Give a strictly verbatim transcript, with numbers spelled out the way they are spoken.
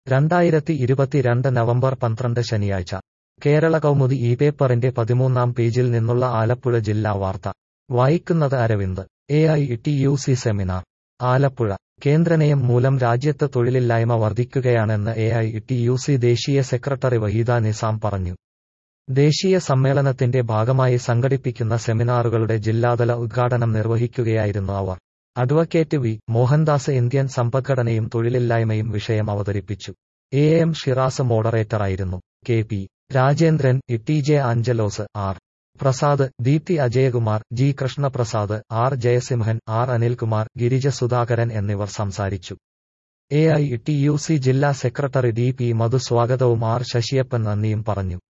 രണ്ടായിരത്തി ഇരുപത്തിരണ്ട് നവംബർ പന്ത്രണ്ട് ശനിയാഴ്ച കേരള കൗമുദി ഈ പേപ്പറിന്റെ പതിമൂന്നാം പേജിൽ നിന്നുള്ള ആലപ്പുഴ ജില്ലാ വാർത്ത വായിക്കുന്നത് Aravind. A I T U C seminar Alappuzha. കേന്ദ്രനയം മൂലം രാജ്യത്ത് തൊഴിലില്ലായ്മ വർദ്ധിക്കുകയാണെന്ന് A I T U C ദേശീയ സെക്രട്ടറി വഹീദ നിസാം പറഞ്ഞു. ദേശീയ സമ്മേളനത്തിന്റെ ഭാഗമായി സംഘടിപ്പിക്കുന്ന സെമിനാറുകളുടെ ജില്ലാതല ഉദ്ഘാടനം നിർവഹിക്കുകയായിരുന്നു അവർ. അഡ്വക്കേറ്റ് വി മോഹൻദാസ് ഇന്ത്യൻ സമ്പദ്ഘടനയും തൊഴിലില്ലായ്മയും വിഷയം അവതരിപ്പിച്ചു. എ എം ഷിറാസ് മോഡറേറ്ററായിരുന്നു. K P Rajendran, T J Angelos, R Prasad, Deepthi Ajayakumar, G Krishnaprasad, R Jayasimhan, R Anilkumar, Girija Sudhakaran എന്നിവർ സംസാരിച്ചു. A I T U C ജില്ലാ സെക്രട്ടറി ഡി പി മധു സ്വാഗതവും ആർ ശശിയപ്പൻ നന്ദിയും പറഞ്ഞു.